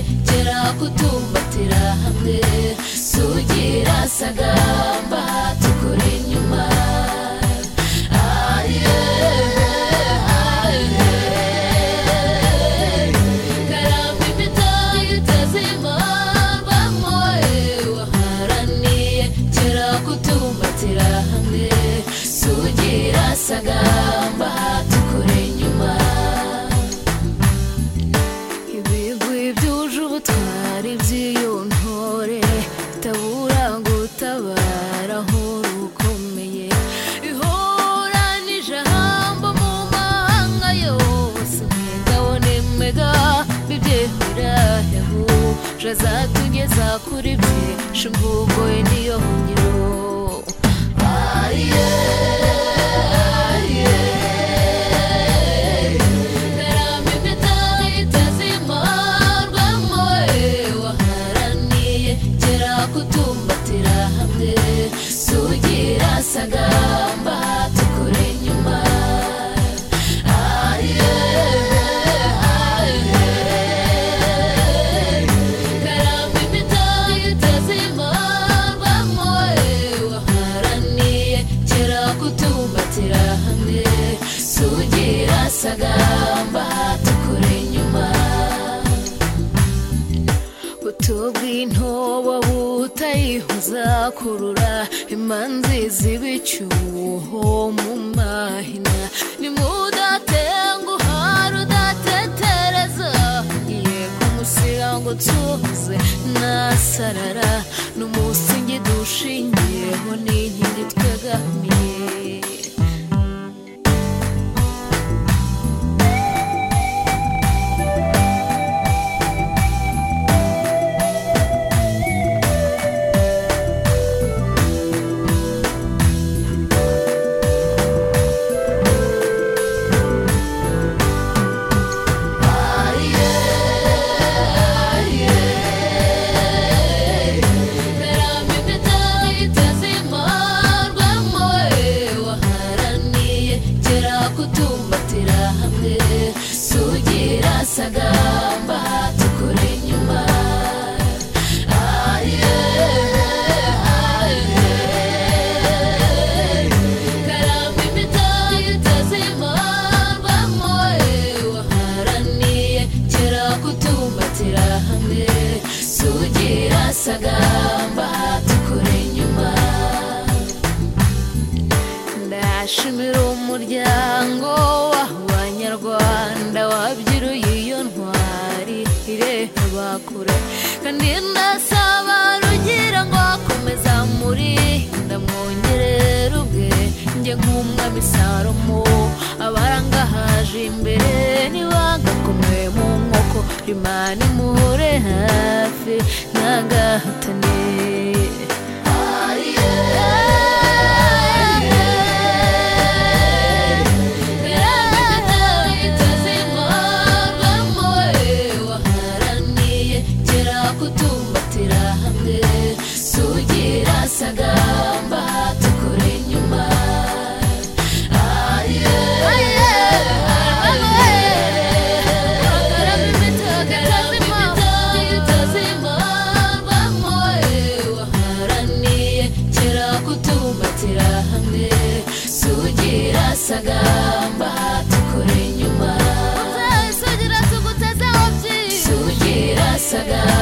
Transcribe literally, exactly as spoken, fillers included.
gera kutumbatira hamwe sugira sagamba tukuri inyuma sagamba tukuri inyuma ibigwi byuje ubutwari by'iyo ntore tabura gutabara aho rukomeye ihora n'ijambo mu mahanga yose mwegabone mega bibyehura yahuje azatugeza kuri byinshi imvugo ye niyo ngiro sagamba tukuri inyuma karamba imitayo itazima rwamoye waharaniye kera kutumbatira hamwe sugira sagamba tukuri inyuma utubw'intobo butayihuza kurura imanzi z'ibicyuho mu mahina nimudatenguha rudatetereza ngiye kumusiga ngo tuze nasarara n'umusingi dushingiyeho n'inkingi twegamiye sagamba tukuri inyuma karamba imitayo itazima rwamoye waharaniye kera kutumbatira hamwe sugira sagamba tukuri inyuma ndashimira umuryango w'abanyarwanda wabyiruye iyo ntwari ireba kure kandi ndasaba rugira ngo akomeza muri ndamwongerera ubwenge nk'umwami Salomo abarangahaje imbere ntibagakomwe mu nkoko Imana imuhore hafi ntagahatane sagamba tukuri inyuma karamba imitayo itazima rwamoye waharaniye kera kutumbatira hamwe sugira sagamba tukuri inyuma sugira tuguteze wabyi sugira sagamba